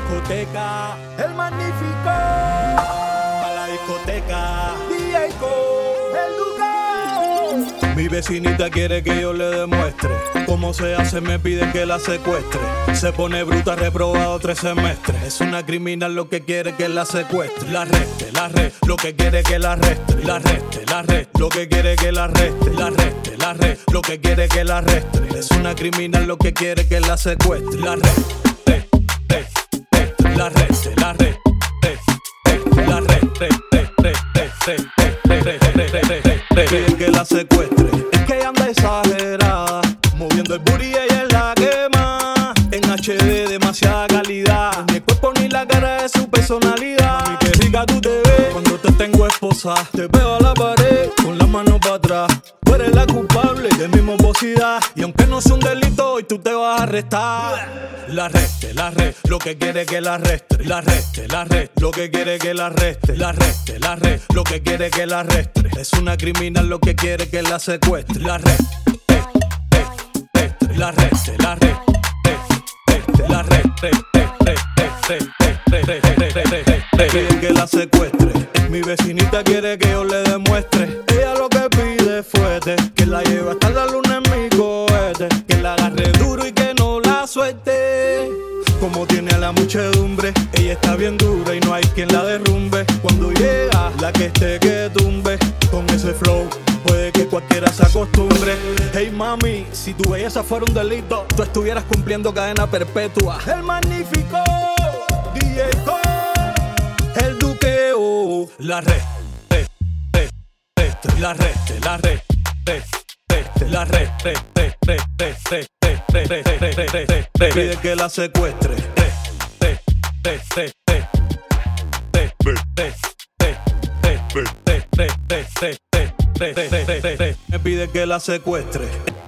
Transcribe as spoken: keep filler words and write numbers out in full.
discoteca, el magnífico. Pa' la discoteca, D J Ko, el Duque. Mi vecinita quiere que yo le demuestre cómo se hace, me pide que la secuestre. Se pone bruta, reprobado tres semestres. Es una criminal, lo que quiere que la secuestre. La arreste, la arreste, lo que quiere que la arrestre. La arreste, la arreste, lo que quiere que la arrestre. La arreste, la arreste, lo que quiere que la arrestre. Es una criminal, lo que quiere que la secuestre. La arreste, la arreste, la arreste, la arreste, piden que la secuestre. Es que ella anda exagerada, moviendo el booty y ella es la quema. En H D demasiada calidad, ni el cuerpo ni la cara de su personalidad. Mami, qué rica tú te ves cuando te tengo esposa. Te pego a la pared con las manos para atrás. Tú eres la culpable de mi morbosidad, y aunque no sea un delito, hoy tú te vas a arrestar. La arreste, la arreste, lo que quiere que la arrestre. La arreste, la arreste, lo que quiere que la arrestre. La arreste, la arreste, lo que quiere que la arrestre. Es una criminal, lo que quiere que la secuestre. La arreste, la arreste, la arreste, la arreste, piden que la secuestre. Mi vecinita quiere que yo le demuestre. Ella lo que pide es fuerte, que la lleve hasta la luna en mi cohete, que la agarre duro y que no la suelte. Como tiene a la muchedumbre, ella está bien dura y no hay quien la derrumbe. Cuando llega, la que esté que tumbe. Con ese flow, puede que cualquiera se acostumbre. Hey mami, si tu belleza fuera un delito, tú estuvieras cumpliendo cadena perpetua. El magnífico D J Ko, el Duqueo. La arreste, la arreste, la arreste, la arreste, pide que la secuestre. Me pide que la secuestre.